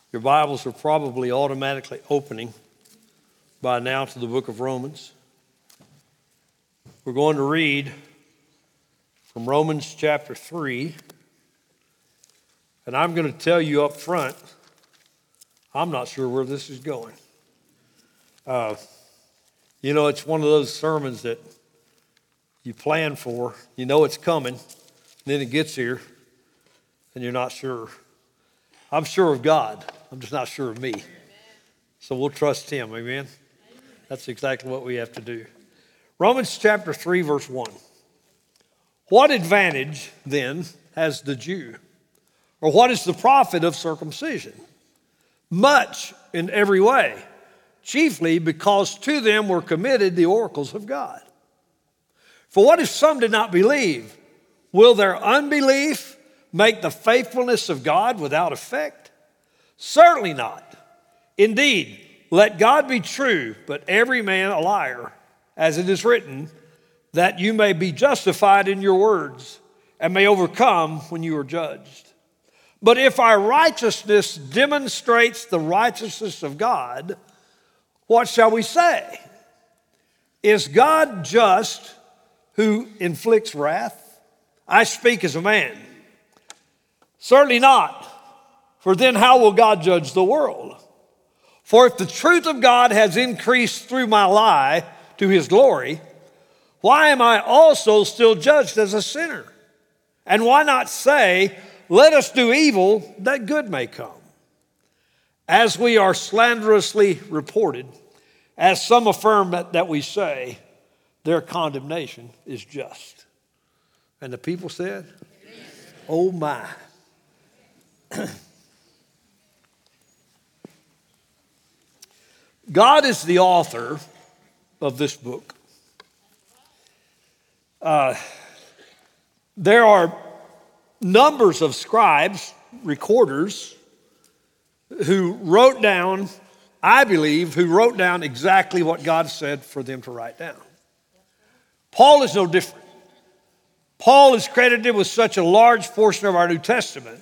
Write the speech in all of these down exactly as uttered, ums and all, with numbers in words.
Your Bibles are probably automatically opening by now to the book of Romans. We're going to read from Romans chapter three. And I'm going to tell you up front, I'm not sure where this is going. Uh, you know, it's one of those sermons that you plan for, you know it's coming, and then it gets here, and you're not sure. I'm sure of God. I'm just not sure of me. So we'll trust him, amen? That's exactly what we have to do. Romans chapter three, verse one. What advantage, then, has the Jew? Or what is the profit of circumcision? Much in every way, chiefly because to them were committed the oracles of God. For what if some did not believe? Will their unbelief make the faithfulness of God without effect? Certainly not. Indeed, let God be true, but every man a liar, as it is written, that you may be justified in your words and may overcome when you are judged. But if our righteousness demonstrates the righteousness of God, what shall we say? Is God just who inflicts wrath? I speak as a man. Certainly not, for then how will God judge the world? For if the truth of God has increased through my lie to his glory, why am I also still judged as a sinner? And why not say, let us do evil that good may come? As we are slanderously reported, as some affirm that, that we say, their condemnation is just. And the people said, oh my. God is the author of this book. Uh, there are numbers of scribes, recorders, who wrote down, I believe, who wrote down exactly what God said for them to write down. Paul is no different. Paul is credited with such a large portion of our New Testament.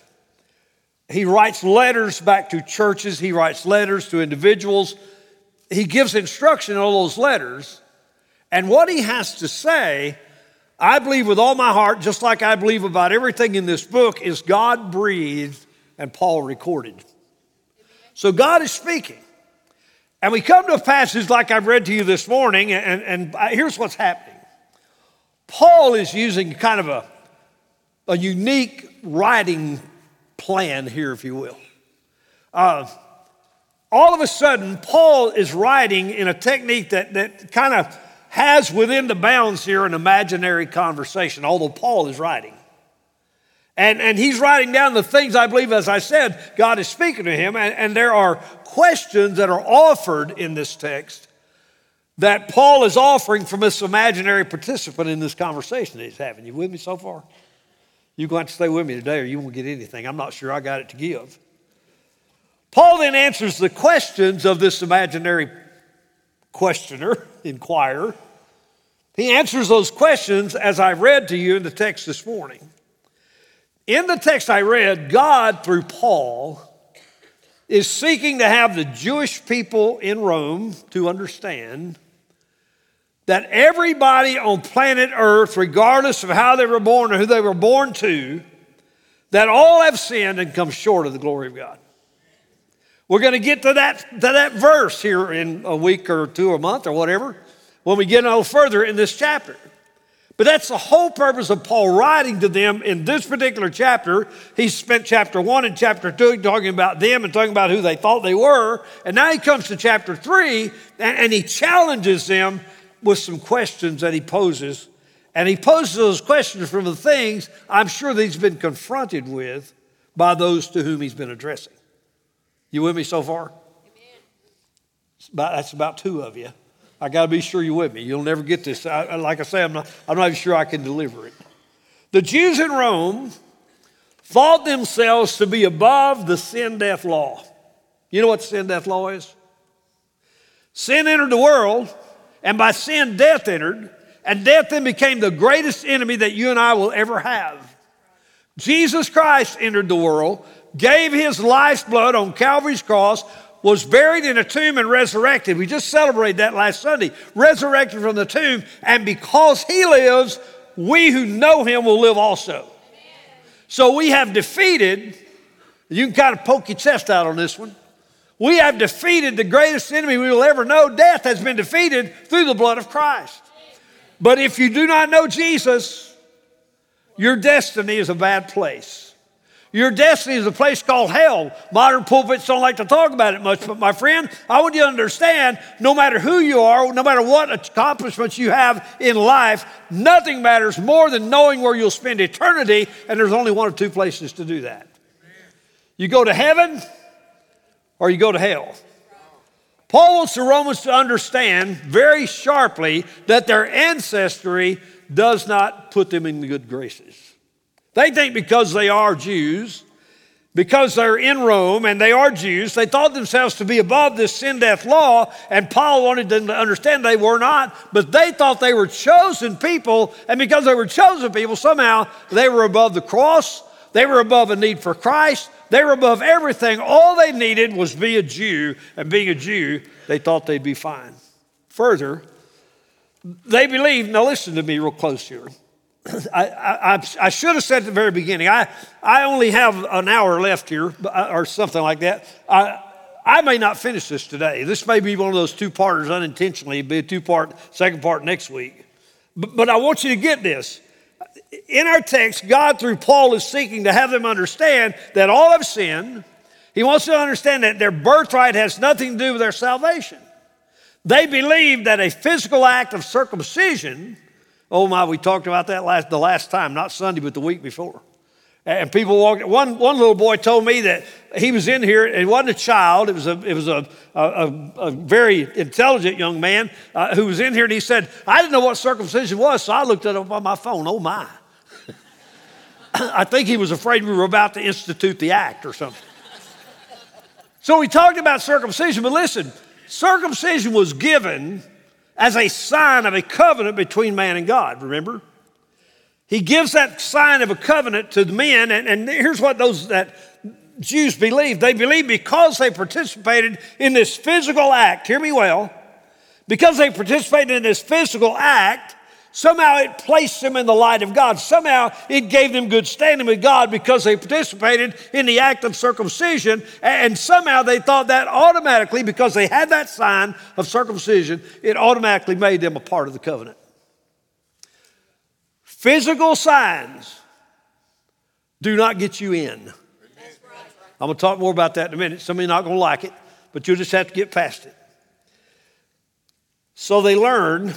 He writes letters back to churches. He writes letters to individuals. He gives instruction in all those letters. And what he has to say, I believe with all my heart, just like I believe about everything in this book, is God breathed and Paul recorded. So God is speaking. And we come to a passage like I've read to you this morning, and, and here's what's happening. Paul is using kind of a, a unique writing plan here, if you will. Uh, all of a sudden, Paul is writing in a technique that, that kind of has within the bounds here an imaginary conversation, although Paul is writing. And, and he's writing down the things I believe, as I said, God is speaking to him. And, and there are questions that are offered in this text that Paul is offering from this imaginary participant in this conversation that he's having. You with me so far? You're going to have to stay with me today or you won't get anything. I'm not sure I got it to give. Paul then answers the questions of this imaginary questioner, inquirer. He answers those questions as I read to you in the text this morning. In the text I read, God, through Paul, is seeking to have the Jewish people in Rome to understand that everybody on planet Earth, regardless of how they were born or who they were born to, that all have sinned and come short of the glory of God. We're going to get to that, to that verse here in a week or two or a month or whatever when we get a little further in this chapter. But that's the whole purpose of Paul writing to them in this particular chapter. He spent chapter one and chapter two talking about them and talking about who they thought they were. And now he comes to chapter three and, and he challenges them with some questions that he poses. And he poses those questions from the things I'm sure that he's been confronted with by those to whom he's been addressing. You with me so far? Amen. About, that's about two of you. I got to be sure you're with me. You'll never get this. I, like I say, I'm not, I'm not even sure I can deliver it. The Jews in Rome thought themselves to be above the sin-death law. You know what the sin-death law is? Sin entered the world, and by sin, death entered, and death then became the greatest enemy that you and I will ever have. Jesus Christ entered the world. gave his life's blood on Calvary's cross, was buried in a tomb and resurrected. We just celebrated that last Sunday. Resurrected from the tomb, and because he lives, we who know him will live also. Amen. So we have defeated, you can kind of poke your chest out on this one. We have defeated the greatest enemy we will ever know. Death has been defeated through the blood of Christ. But if you do not know Jesus, your destiny is a bad place. Your destiny is a place called hell. Modern pulpits don't like to talk about it much, but my friend, I want you to understand, no matter who you are, no matter what accomplishments you have in life, nothing matters more than knowing where you'll spend eternity, and there's only one or two places to do that. You go to heaven or you go to hell. Paul wants the Romans to understand very sharply that their ancestry does not put them in the good graces. They think because they are Jews, because they're in Rome and they are Jews, they thought themselves to be above this sin, death law, and Paul wanted them to understand they were not, but they thought they were chosen people, and because they were chosen people, somehow they were above the cross, they were above a need for Christ, they were above everything. All they needed was be a Jew, and being a Jew, they thought they'd be fine. Further, they believed, now listen to me real close here. I, I, I should have said at the very beginning, I, I only have an hour left here or something like that. I, I may not finish this today. This may be one of those two-parters unintentionally. It'll be a two-part, second part next week. But, but I want you to get this. In our text, God, through Paul, is seeking to have them understand that all have sinned. He wants them to understand that their birthright has nothing to do with their salvation. They believe that a physical act of circumcision, oh my, we talked about that last the last time, not Sunday, but the week before. And people walked, one, one little boy told me that he was in here, it wasn't a child, it was a, it was a, a, a very intelligent young man uh, who was in here, and he said, I didn't know what circumcision was, so I looked it up on my phone. Oh my. I think he was afraid we were about to institute the act or something. So we talked about circumcision, but listen, circumcision was given as a sign of a covenant between man and God, remember? He gives that sign of a covenant to the men, and, and here's what those that Jews believed. They believed because they participated in this physical act, hear me well, because they participated in this physical act, somehow it placed them in the light of God. Somehow it gave them good standing with God because they participated in the act of circumcision. And somehow they thought that automatically, because they had that sign of circumcision, it automatically made them a part of the covenant. Physical signs do not get you in. I'm going to talk more about that in a minute. Some of you are not going to like it, but you'll just have to get past it. So they learned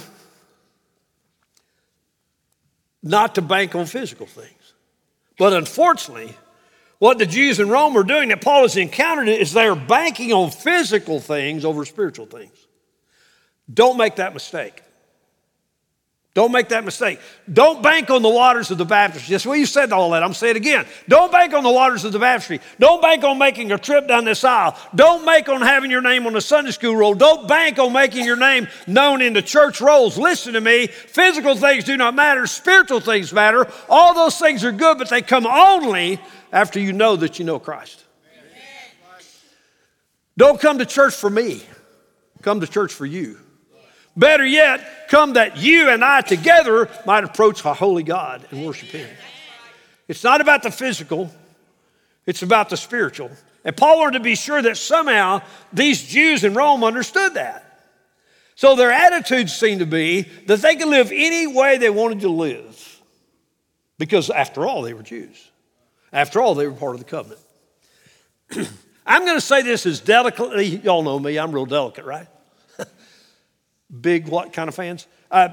not to bank on physical things. But unfortunately, what the Jews in Rome are doing that Paul has encountered is they're banking on physical things over spiritual things. Don't make that mistake. Don't make that mistake. Don't bank on the waters of the baptistry. Yes, well, you said all that. I'm saying it again. Don't bank on the waters of the baptistry. Don't bank on making a trip down this aisle. Don't bank on having your name on the Sunday school roll. Don't bank on making your name known in the church rolls. Listen to me. Physical things do not matter. Spiritual things matter. All those things are good, but they come only after you know that you know Christ. Amen. Don't come to church for me. Come to church for you. Better yet, come that you and I together might approach our holy God and worship him. It's not about the physical, it's about the spiritual. And Paul wanted to be sure that somehow these Jews in Rome understood that. So their attitudes seemed to be that they could live any way they wanted to live. Because after all, they were Jews. After all, they were part of the covenant. I'm going to say this as delicately, y'all know me, I'm real delicate, right? Big what kind of fans? Uh,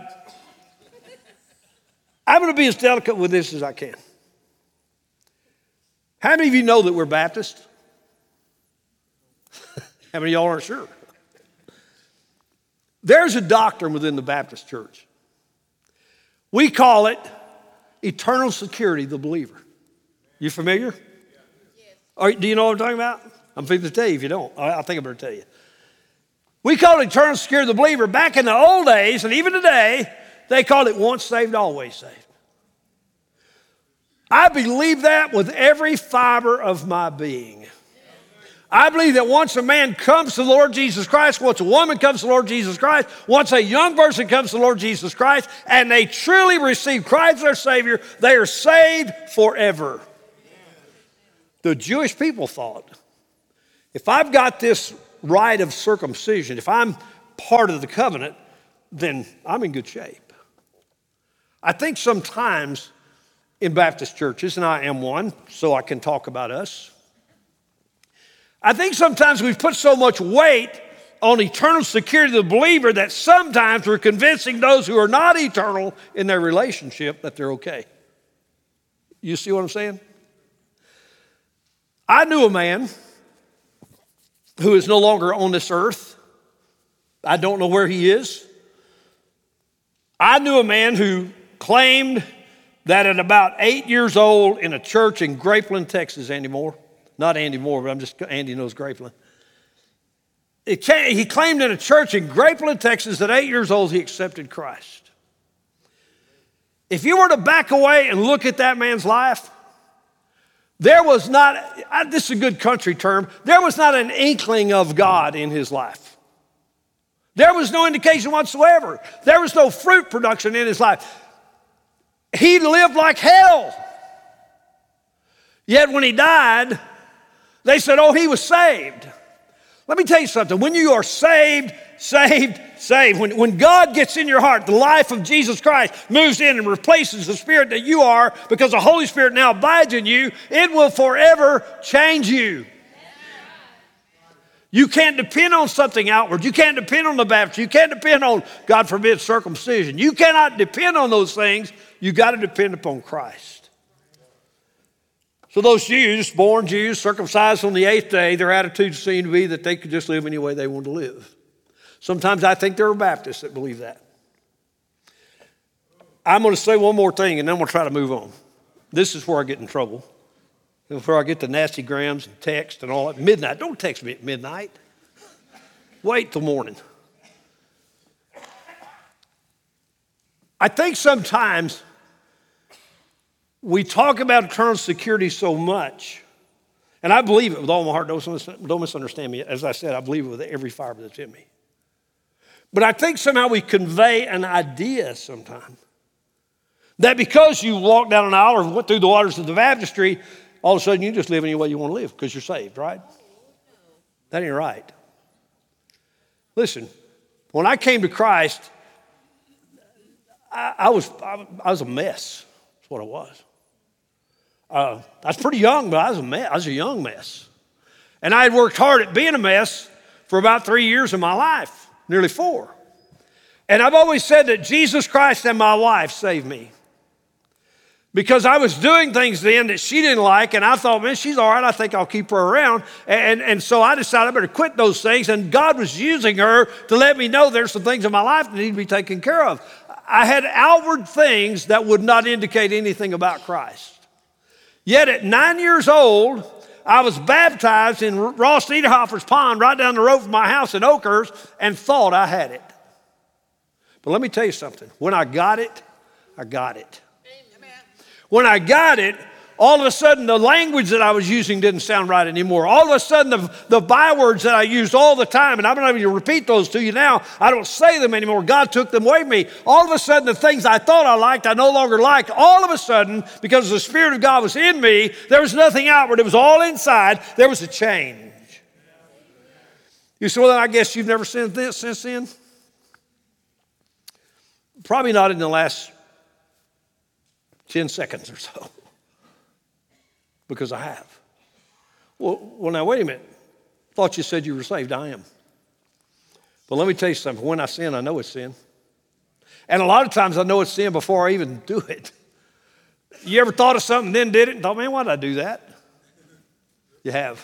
I'm going to be as delicate with this as I can. How many of you know that we're Baptist? How many of y'all aren't sure? There's a doctrine within the Baptist church. We call it eternal security of the believer. You familiar? Yes. Or, do you know what I'm talking about? I'm fixing to tell you if you don't. I think I better tell you. We call it eternal security of the believer. Back in the old days, and even today, they called it once saved, always saved. I believe that with every fiber of my being. I believe that once a man comes to the Lord Jesus Christ, once a woman comes to the Lord Jesus Christ, once a young person comes to the Lord Jesus Christ, and they truly receive Christ as their Savior, they are saved forever. The Jewish people thought, if I've got this rite of circumcision, if I'm part of the covenant, then I'm in good shape. I think sometimes in Baptist churches, and I am one, so I can talk about us, I think sometimes we've put so much weight on eternal security of the believer that sometimes we're convincing those who are not eternal in their relationship that they're okay. You see what I'm saying? I knew a man who is no longer on this earth. I don't know where he is. I knew a man who claimed that at about eight years old in a church in Grapeland, Texas, Andy Moore, not Andy Moore, but I'm just, Andy knows Grapeland. It came, he claimed in a church in Grapeland, Texas, at eight years old he accepted Christ. If you were to back away and look at that man's life, there was not, this is a good country term, there was not an inkling of God in his life. There was no indication whatsoever. There was no fruit production in his life. He lived like hell. Yet when he died, they said, oh, he was saved. Let me tell you something. When you are saved, saved, saved, when, when God gets in your heart, the life of Jesus Christ moves in and replaces the spirit that you are because the Holy Spirit now abides in you, it will forever change you. You can't depend on something outward. You can't depend on the baptism. You can't depend on, God forbid, circumcision. You cannot depend on those things. You got to depend upon Christ. So those Jews, born Jews, circumcised on the eighth day, their attitude seemed to be that they could just live any way they wanted to live. Sometimes I think there are Baptists that believe that. I'm going to say one more thing, and then we'll try to move on. This is where I get in trouble. Before I get the nasty grams and text and all that. Midnight, don't text me at midnight. Wait till morning. I think sometimes we talk about eternal security so much, and I believe it with all my heart. Don't, don't misunderstand me. As I said, I believe it with every fiber that's in me. But I think somehow we convey an idea sometimes that because you walked down an aisle or went through the waters of the baptistry, all of a sudden you just live any way you want to live because you're saved, right? That ain't right. Listen, when I came to Christ, I, I was I, I was a mess. That's what I was. Uh, I was pretty young, but I was a mess. I was a young mess. And I had worked hard at being a mess for about three years of my life, nearly four. And I've always said that Jesus Christ and my wife saved me. Because I was doing things then that she didn't like, and I thought, man, she's all right. I think I'll keep her around. And, and so I decided I better quit those things, and God was using her to let me know there's some things in my life that need to be taken care of. I had outward things that would not indicate anything about Christ. Yet at nine years old, I was baptized in Ross Niederhofer's pond right down the road from my house in Oakhurst and thought I had it. But let me tell you something. When I got it, I got it. When I got it, all of a sudden the language that I was using didn't sound right anymore. All of a sudden the, the bywords that I used all the time, and I'm not even going to repeat those to you now, I don't say them anymore. God took them away from me. All of a sudden the things I thought I liked, I no longer liked. All of a sudden, because the Spirit of God was in me, there was nothing outward. It was all inside. There was a change. You say, well, I guess you've never sinned this since then? Probably not in the last ten seconds or so. Because I have. Well, well, now, wait a minute. Thought you said you were saved. I am. But let me tell you something. When I sin, I know it's sin. And a lot of times I know it's sin before I even do it. You ever thought of something, then did it, and thought, man, why did I do that? You have.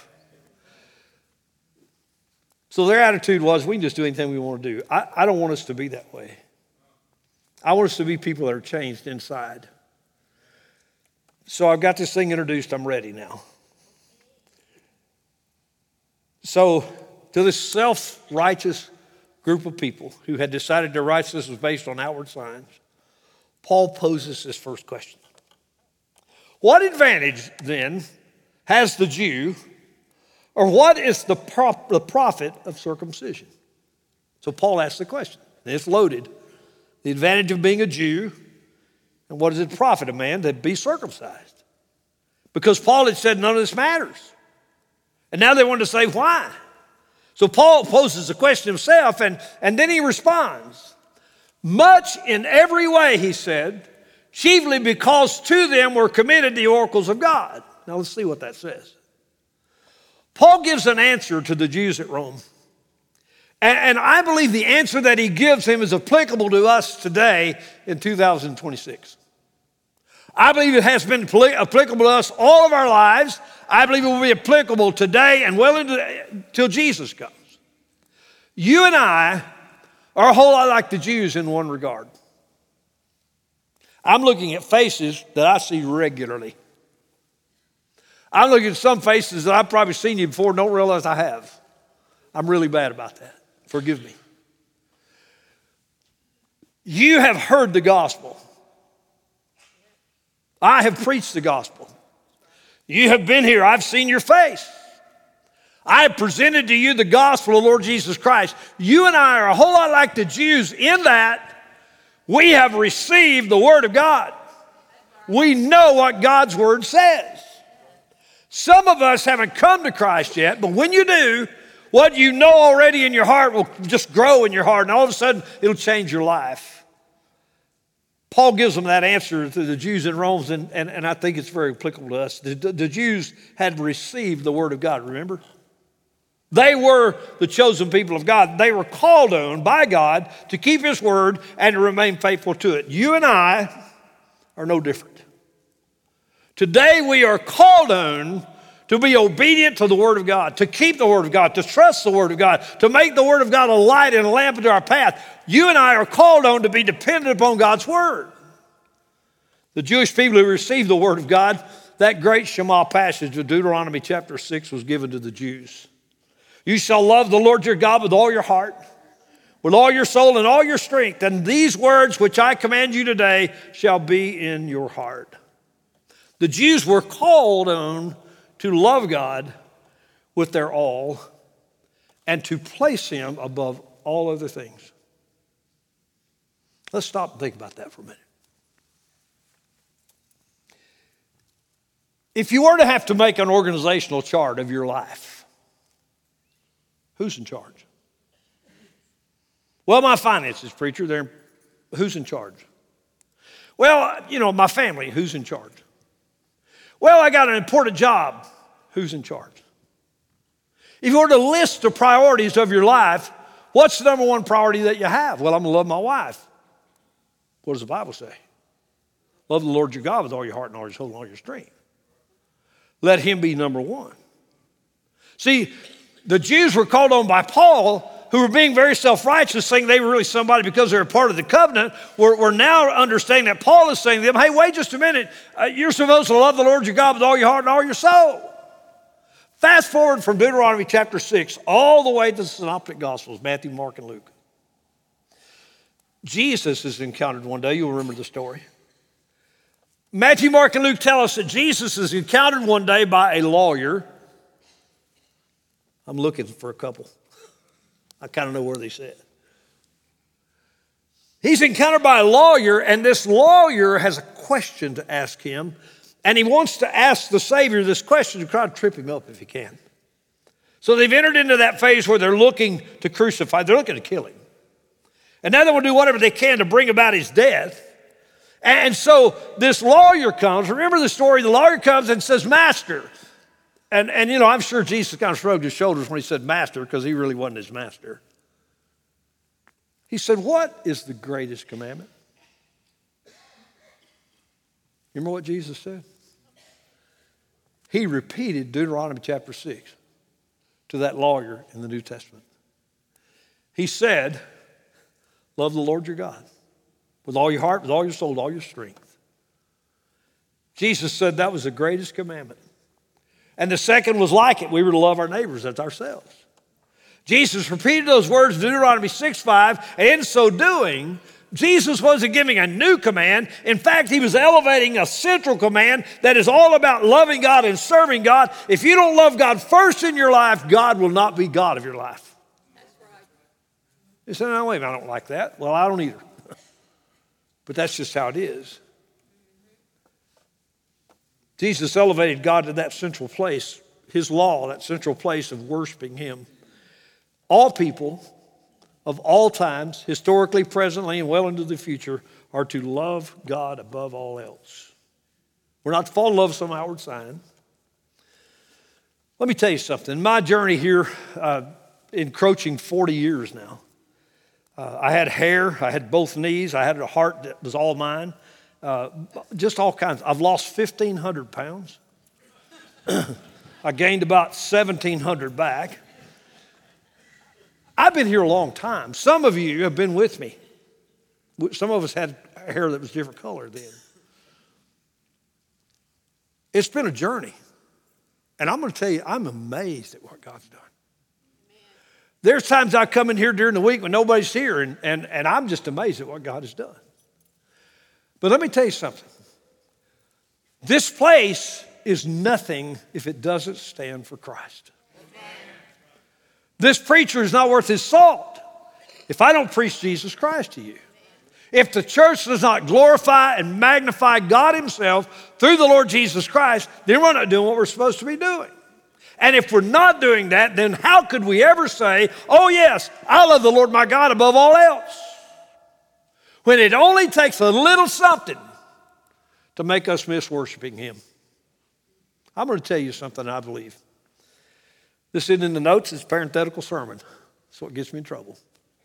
So their attitude was, we can just do anything we want to do. I, I don't want us to be that way. I want us to be people that are changed inside. So I've got this thing introduced. I'm ready now. So to this self-righteous group of people who had decided their righteousness was based on outward signs, Paul poses this first question. What advantage then has the Jew, or what is the, pro- the profit of circumcision? So Paul asks the question, and it's loaded. The advantage of being a Jew, and what does it profit a man to be circumcised? Because Paul had said none of this matters. And now they want to say why. So Paul poses the question himself, and, and then he responds. Much in every way, he said, chiefly because to them were committed the oracles of God. Now let's see what that says. Paul gives an answer to the Jews at Rome. And, and I believe the answer that he gives him is applicable to us today in two thousand twenty-six. I believe it has been applicable to us all of our lives. I believe it will be applicable today and well into until Jesus comes. You and I are a whole lot like the Jews in one regard. I'm looking at faces that I see regularly. I'm looking at some faces that I've probably seen you before and don't realize I have. I'm really bad about that. Forgive me. You have heard the gospel. I have preached the gospel. You have been here. I've seen your face. I have presented to you the gospel of Lord Jesus Christ. You and I are a whole lot like the Jews in that we have received the word of God. We know what God's word says. Some of us haven't come to Christ yet, but when you do, what you know already in your heart will just grow in your heart, and all of a sudden it'll change your life. Paul gives them that answer to the Jews in Rome, and, and, and I think it's very applicable to us. The, the Jews had received the word of God, remember? They were the chosen people of God. They were called on by God to keep his word and to remain faithful to it. You and I are no different. Today we are called on to be obedient to the word of God, to keep the word of God, to trust the word of God, to make the word of God a light and a lamp into our path. You and I are called on to be dependent upon God's word. The Jewish people who received the word of God, that great Shema passage of Deuteronomy chapter six was given to the Jews. You shall love the Lord your God with all your heart, with all your soul and all your strength, and these words which I command you today shall be in your heart. The Jews were called on to love God with their all and to place him above all other things. Let's stop and think about that for a minute. If you were to have to make an organizational chart of your life, who's in charge? Well, my finances, preacher, they're, who's in charge? Well, you know, my family, who's in charge? Well, I got an important job. Who's in charge? If you were to list the priorities of your life, what's the number one priority that you have? Well, I'm going to love my wife. What does the Bible say? Love the Lord your God with all your heart and all your soul and all your strength. Let him be number one. See, the Jews were called on by Paul, who were being very self-righteous, saying they were really somebody because they were part of the covenant. We're, we're now understanding that Paul is saying to them, hey, wait just a minute. Uh, you're supposed to love the Lord your God with all your heart and all your soul. Fast forward from Deuteronomy chapter six all the way to the Synoptic Gospels, Matthew, Mark, and Luke. Jesus is encountered one day. You'll remember the story. Matthew, Mark, and Luke tell us that Jesus is encountered one day by a lawyer. I'm looking for a couple. I kind of know where they sit. He's encountered by a lawyer, and this lawyer has a question to ask him, and he wants to ask the Savior this question to try to trip him up if he can. So they've entered into that phase where they're looking to crucify. They're looking to kill him. And now they will do whatever they can to bring about his death. And so this lawyer comes. Remember the story? The lawyer comes and says, Master. And, and you know, I'm sure Jesus kind of shrugged his shoulders when he said master, because he really wasn't his master. He said, what is the greatest commandment? Remember what Jesus said? He repeated Deuteronomy chapter six to that lawyer in the New Testament. He said, love the Lord your God with all your heart, with all your soul, with all your strength. Jesus said that was the greatest commandment. And the second was like it. We were to love our neighbors as ourselves. Jesus repeated those words in Deuteronomy six five, and in so doing, Jesus wasn't giving a new command. In fact, he was elevating a central command that is all about loving God and serving God. If you don't love God first in your life, God will not be God of your life. That's right. You say, no, wait a minute, I don't like that. Well, I don't either. But that's just how it is. Jesus elevated God to that central place, his law, that central place of worshiping him. All people of all times, historically, presently, and well into the future, are to love God above all else. We're not to fall in love with some outward sign. Let me tell you something. My journey here, uh, encroaching forty years now, uh, I had hair, I had both knees, I had a heart that was all mine. Uh, just all kinds. I've lost fifteen hundred pounds. I gained about seventeen hundred back. I've been here a long time. Some of you have been with me. Some of us had hair that was different color then. It's been a journey. And I'm going to tell you, I'm amazed at what God's done. There's times I come in here during the week when nobody's here, and, and, and I'm just amazed at what God has done. But let me tell you something. This place is nothing if it doesn't stand for Christ. Amen. This preacher is not worth his salt if I don't preach Jesus Christ to you. If the church does not glorify and magnify God himself through the Lord Jesus Christ, then we're not doing what we're supposed to be doing. And if we're not doing that, then how could we ever say, oh yes, I love the Lord my God above all else? When it only takes a little something to make us miss worshiping him. I'm going to tell you something I believe. This isn't in the notes, it's a parenthetical sermon. That's what gets me in trouble.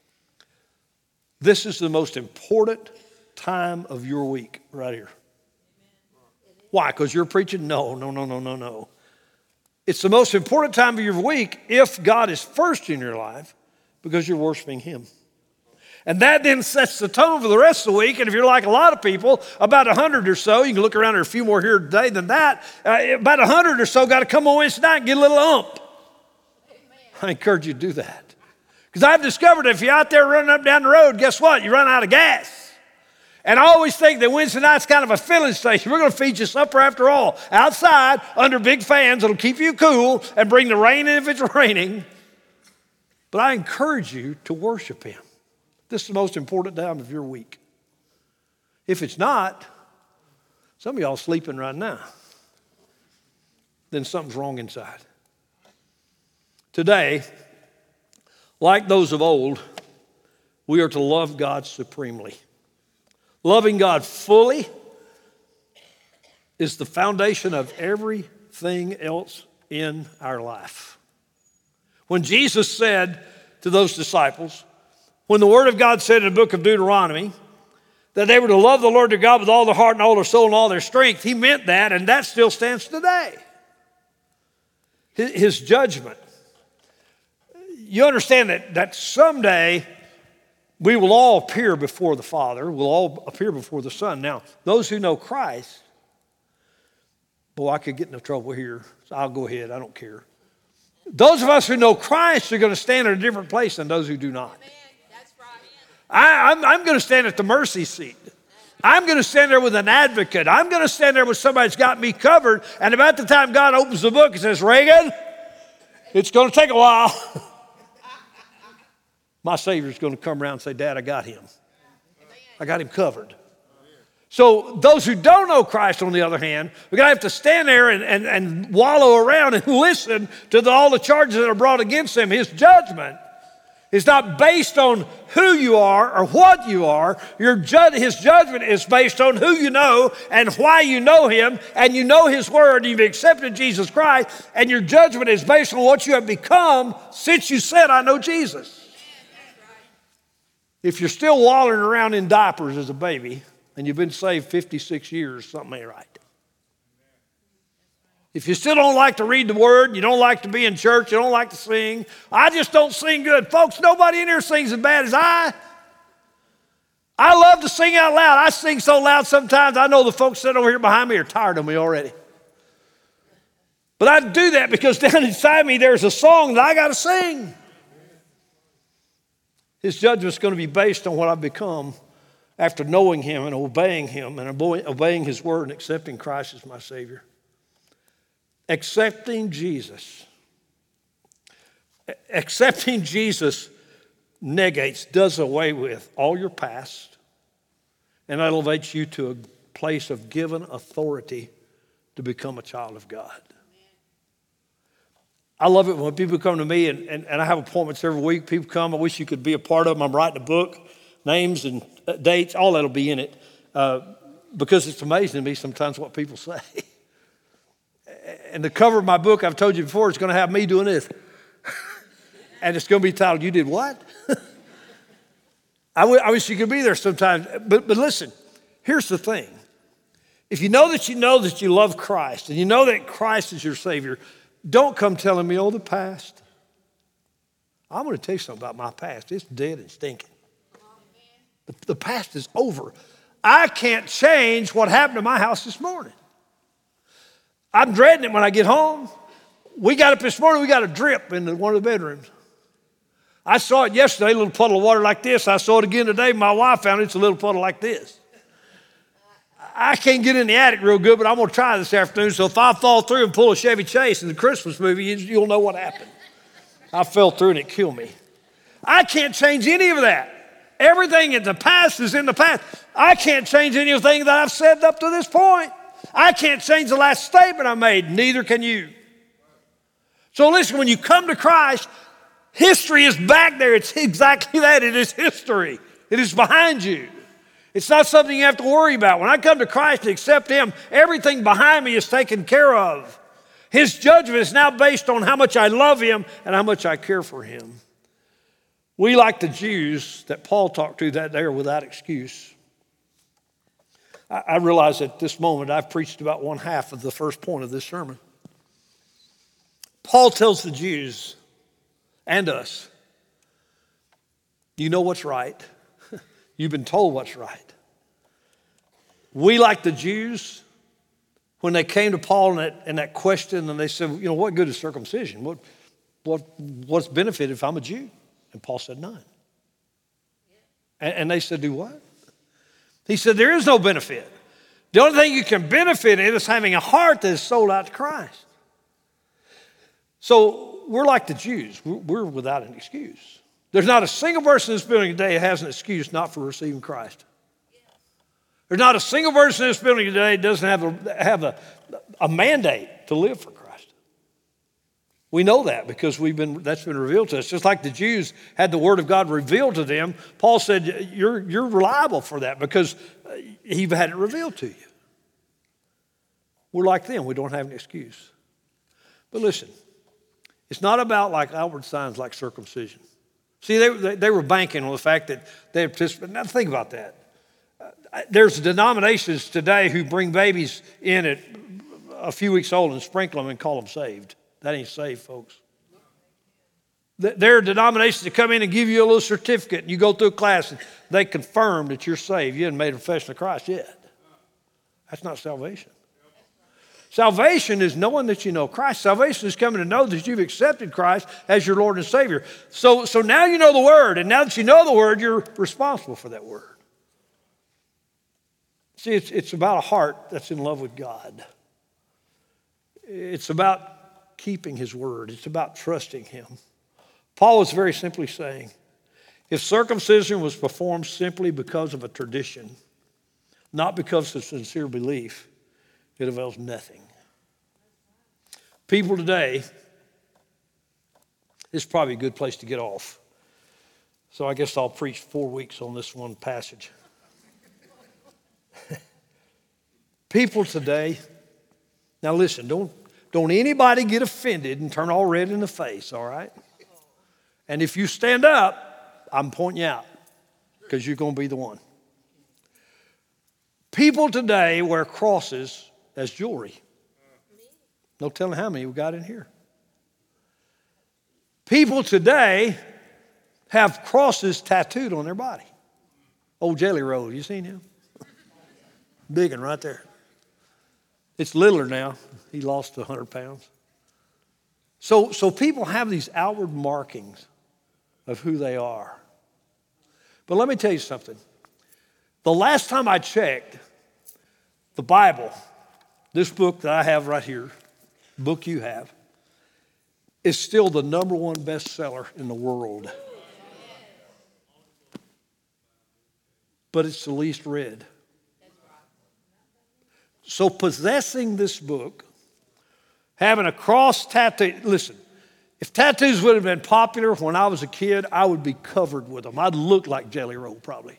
This is the most important time of your week right here. Why? Because you're preaching? No, no, no, no, no, no. It's the most important time of your week if God is first in your life because you're worshiping him. And that then sets the tone for the rest of the week. And if you're like a lot of people, about a hundred or so, you can look around, there are a few more here today than that, uh, about a hundred or so got to come on Wednesday night and get a little ump. Amen. I encourage you to do that. Because I've discovered if you're out there running up down the road, guess what? You run out of gas. And I always think that Wednesday night's kind of a filling station. We're going to feed you supper after all. Outside, under big fans, it'll keep you cool and bring the rain in if it's raining. But I encourage you to worship him. This is the most important time of your week. If it's not, some of y'all sleeping right now, then something's wrong inside. Today, like those of old, we are to love God supremely. Loving God fully is the foundation of everything else in our life. When Jesus said to those disciples, when the Word of God said in the book of Deuteronomy that they were to love the Lord their God with all their heart and all their soul and all their strength, he meant that, and that still stands today. His judgment. You understand that, that someday we will all appear before the Father, we'll all appear before the Son. Now, those who know Christ, boy, I could get into trouble here, so I'll go ahead, I don't care. Those of us who know Christ are going to stand in a different place than those who do not. Amen. I, I'm, I'm going to stand at the mercy seat. I'm going to stand there with an advocate. I'm going to stand there with somebody that's got me covered. And about the time God opens the book and says, Reagan, it's going to take a while. My Savior's going to come around and say, Dad, I got him. I got him covered. So those who don't know Christ, on the other hand, we're going to have to stand there and, and, and wallow around and listen to the, all the charges that are brought against them. His judgment is not based on who you are or what you are. Your ju- his judgment is based on who you know and why you know him, and you know his word, and you've accepted Jesus Christ, and your judgment is based on what you have become since you said, I know Jesus. If you're still wallowing around in diapers as a baby and you've been saved fifty-six years, something ain't right. If you still don't like to read the word, you don't like to be in church, you don't like to sing, I just don't sing good. Folks, nobody in here sings as bad as I. I love to sing out loud. I sing so loud sometimes I know the folks sitting over here behind me are tired of me already. But I do that because down inside me there's a song that I got to sing. His judgment's going to be based on what I've become after knowing him and obeying him and obeying his word and accepting Christ as my Savior. Accepting Jesus. Accepting Jesus negates, does away with all your past and elevates you to a place of given authority to become a child of God. I love it when people come to me, and, and, and I have appointments every week. People come, I wish you could be a part of them. I'm writing a book, names and dates, all that'll be in it, uh, because it's amazing to me sometimes what people say. And the cover of my book, I've told you before, is going to have me doing this. And it's going to be titled, "You Did What?" I, w- I wish you could be there sometimes. But, but listen, here's the thing. If you know that you know that you love Christ and you know that Christ is your Savior, don't come telling me, oh, the past. I'm going to tell you something about my past. It's dead and stinking. The, the past is over. I can't change what happened to my house this morning. I'm dreading it when I get home. We got up this morning, we got a drip in one of the bedrooms. I saw it yesterday, a little puddle of water like this. I saw it again today. My wife found it. It's a little puddle like this. I can't get in the attic real good, but I'm going to try this afternoon. So if I fall through and pull a Chevy Chase in the Christmas movie, you'll know what happened. I fell through and it killed me. I can't change any of that. Everything in the past is in the past. I can't change anything that I've said up to this point. I can't change the last statement I made. Neither can you. So listen, when you come to Christ, history is back there. It's exactly that. It is history. It is behind you. It's not something you have to worry about. When I come to Christ and accept him, everything behind me is taken care of. His judgment is now based on how much I love him and how much I care for him. We, like the Jews that Paul talked to that day, are without excuse. I, I realize at this moment I've preached about one half of the first point of this sermon. Paul tells the Jews and us, you know what's right. You've been told what's right. We, like the Jews, when they came to Paul and that, and that question, and they said, you know, what good is circumcision? What, what, what's benefit if I'm a Jew? And Paul said, none. And, and they said, do what? He said, there is no benefit. The only thing you can benefit in is having a heart that is sold out to Christ. So we're like the Jews. We're, we're without an excuse. There's not a single person in this building today that has an excuse not for receiving Christ. There's not a single person in this building today that doesn't have a, have a, a mandate to live for Christ. We know that because we've been, that's been revealed to us. Just like the Jews had the word of God revealed to them, Paul said, you're, you're reliable for that because he had it revealed to you. We're like them. We don't have an excuse. But listen, it's not about like outward signs like circumcision. See, they, they were banking on the fact that they participated. Now, think about that. Uh, there's denominations today who bring babies in at a few weeks old and sprinkle them and call them saved. That ain't saved, folks. There are denominations that come in and give you a little certificate, and you go through a class, and they confirm that you're saved. You haven't made a profession of Christ yet. That's not salvation. Salvation is knowing that you know Christ. Salvation is coming to know that you've accepted Christ as your Lord and Savior. So, so now you know the Word, and now that you know the Word, you're responsible for that Word. See, it's, it's about a heart that's in love with God. It's about keeping his word. It's about trusting him. Paul was very simply saying, if circumcision was performed simply because of a tradition, not because of sincere belief, it avails nothing. People today, this is probably a good place to get off. So I guess I'll preach four weeks on this one passage. People today, now listen, don't, don't anybody get offended and turn all red in the face, all right? And if you stand up, I'm pointing you out because you're going to be the one. People today wear crosses as jewelry. No telling how many we got in here. People today have crosses tattooed on their body. Old Jelly Roll, you seen him? Big one right there. It's littler now. He lost one hundred pounds. So, so people have these outward markings of who they are. But let me tell you something. The last time I checked, the Bible, this book that I have right here, the book you have, is still the number one bestseller in the world. But it's the least read. So possessing this book, having a cross tattoo, listen, if tattoos would have been popular when I was a kid, I would be covered with them. I'd look like Jelly Roll probably.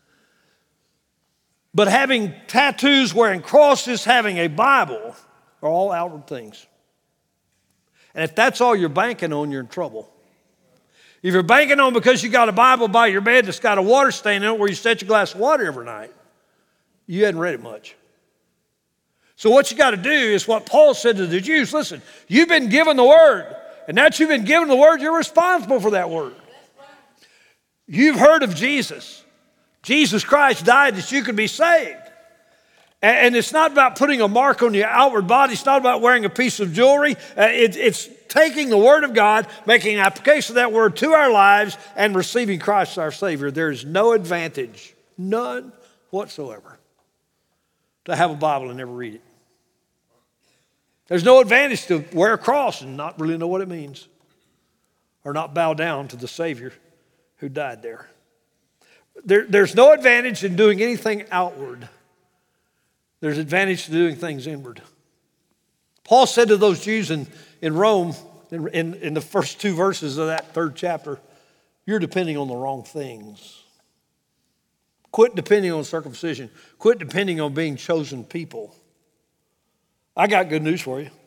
But having tattoos, wearing crosses, having a Bible are all outward things. And if that's all you're banking on, you're in trouble. If you're banking on because you got a Bible by your bed that's got a water stain in it where you set your glass of water every night, you hadn't read it much. So what you got to do is what Paul said to the Jews. Listen, you've been given the word. And now that you've been given the word, you're responsible for that word. You've heard of Jesus. Jesus Christ died that you could be saved. And it's not about putting a mark on your outward body. It's not about wearing a piece of jewelry. It's taking the word of God, making an application of that word to our lives, and receiving Christ our Savior. There is no advantage, none whatsoever, to have a Bible and never read it. There's no advantage to wear a cross and not really know what it means, or not bow down to the Savior who died there. There, there's no advantage in doing anything outward. There's advantage to doing things inward. Paul said to those Jews in, in Rome, in, in, in the first two verses of that third chapter, you're depending on the wrong things. Quit depending on circumcision. Quit depending on being chosen people. I got good news for you.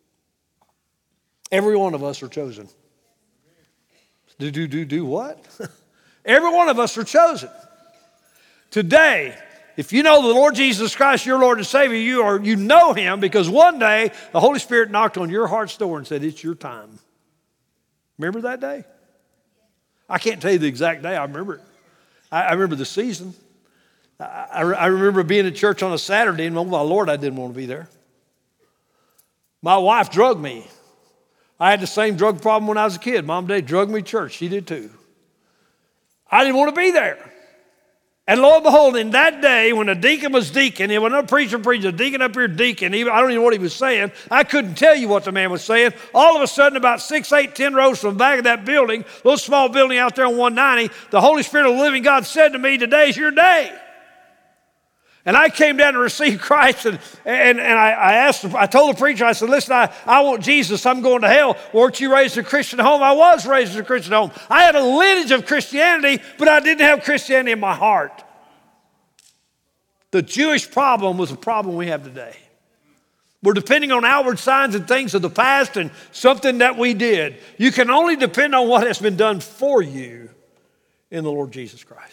Every one of us are chosen. Do, do, do, do what? Every one of us are chosen. Today, if you know the Lord Jesus Christ, your Lord and Savior, you are you know him because one day the Holy Spirit knocked on your heart's door and said, it's your time. Remember that day? I can't tell you the exact day. I remember it. I, I remember the season. I, I, I remember being at church on a Saturday and, oh my Lord, I didn't want to be there. My wife drugged me. I had the same drug problem when I was a kid. Mom and Dad drugged me to church. She did too. I didn't want to be there. And lo and behold, in that day, when a deacon was deacon, and when a preacher preached, a deacon up here deacon, even, I don't even know what he was saying. I couldn't tell you what the man was saying. All of a sudden, about six, eight, ten rows from the back of that building, little small building out there on one ninety, the Holy Spirit of the living God said to me, today's your day. And I came down to receive Christ, and, and, and I, I asked, I told the preacher, I said, listen, I, I want Jesus, I'm going to hell. Weren't you raised in a Christian home? I was raised in a Christian home. I had a lineage of Christianity, but I didn't have Christianity in my heart. The Jewish problem was a problem we have today. We're depending on outward signs and things of the past and something that we did. You can only depend on what has been done for you in the Lord Jesus Christ.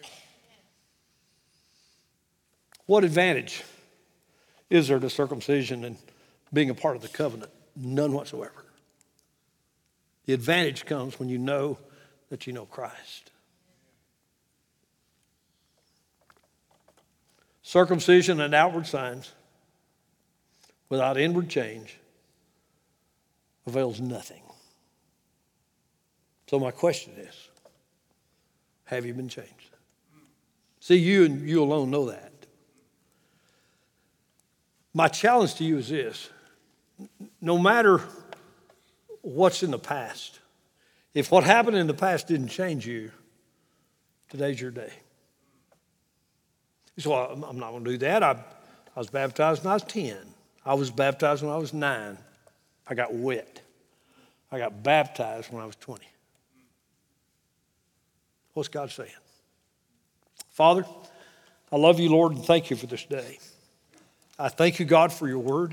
What advantage is there to circumcision and being a part of the covenant? None whatsoever. The advantage comes when you know that you know Christ. Circumcision and outward signs without inward change avails nothing. So my question is, have you been changed? See, you and you alone know that. My challenge to you is this. No matter what's in the past, if what happened in the past didn't change you, today's your day. You say, well, I'm not going to do that. I, I was baptized when I was ten. I was baptized when I was nine. I got wet. I got baptized when I was twenty. What's God saying? Father, I love you, Lord, and thank you for this day. I thank you, God, for your word.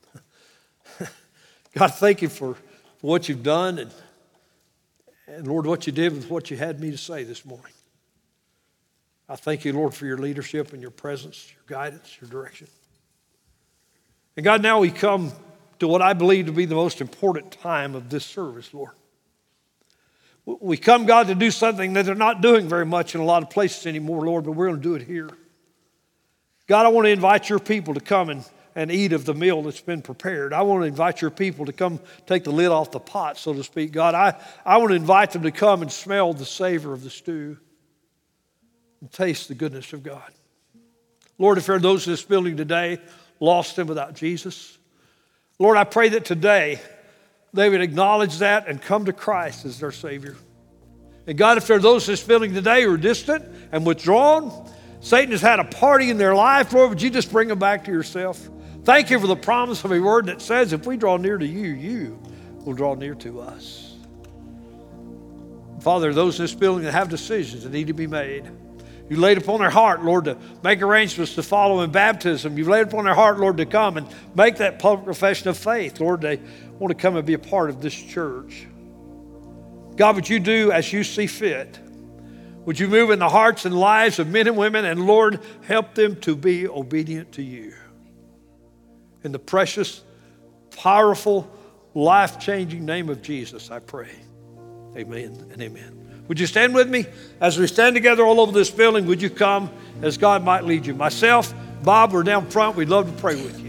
God, thank you for what you've done and, and, Lord, what you did with what you had me to say this morning. I thank you, Lord, for your leadership and your presence, your guidance, your direction. And God, now we come to what I believe to be the most important time of this service, Lord. We come, God, to do something that they're not doing very much in a lot of places anymore, Lord, but we're going to do it here. God, I want to invite your people to come and, and eat of the meal that's been prepared. I want to invite your people to come take the lid off the pot, so to speak. God, I, I want to invite them to come and smell the savor of the stew. and taste the goodness of God. Lord, if there are those in this building today lost and without Jesus, Lord, I pray that today they would acknowledge that and come to Christ as their Savior. And God, if there are those in this building today who are distant and withdrawn, Satan has had a party in their life, Lord, would you just bring them back to yourself? Thank you for the promise of a word that says if we draw near to you, you will draw near to us. Father, those in this building that have decisions that need to be made, you laid upon their heart, Lord, to make arrangements to follow in baptism. You've laid upon their heart, Lord, to come and make that public profession of faith. Lord, they want to come and be a part of this church. God, would you do as you see fit? Would you move in the hearts and lives of men and women, and Lord, help them to be obedient to you. In the precious, powerful, life-changing name of Jesus, I pray. Amen and amen. Would you stand with me? As we stand together all over this building, would you come as God might lead you? Myself, Bob, we're down front. We'd love to pray with you.